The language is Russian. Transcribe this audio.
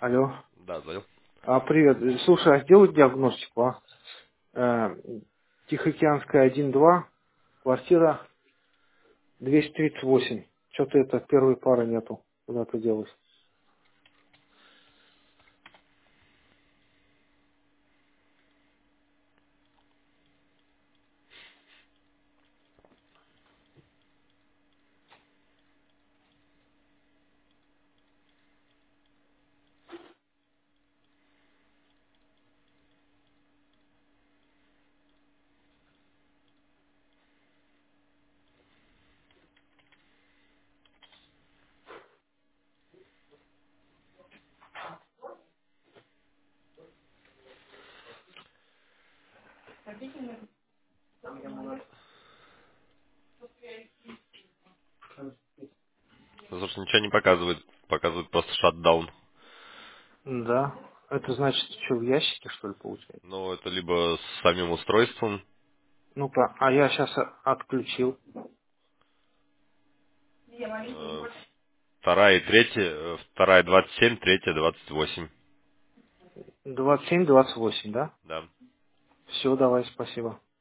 Алло. Да, звонил. Привет. Слушай, а сделать диагностику, а? Э, Тихоокеанская 1-2, квартира 238. Что-то это первой пары нету. Куда ты делась? Слушай, ничего не показывает. Показывает просто шатдаун. Да. Это значит, что в ящике, что ли, получается? Ну, это либо с самим устройством. Ну-ка, а я сейчас отключил. э, Вторая и третья. Вторая 27, третья 28. 27-28, да? Да. Все, давай, спасибо.